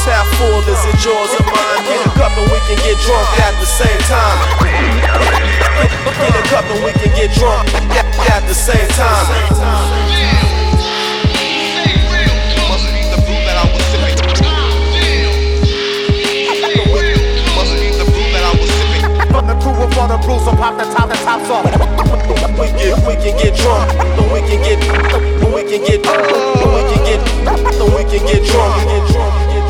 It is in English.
glass half full, is it yours or mine? Get a cup and we can get drunk at the same time. Get a cup and we can get drunk at the same time. Must be the brew that I was sipping. Must be the brew that I was sipping. From the crew of all the brews, so pop the tops off. We can get drunk, and we can get drunk, and we can get drunk.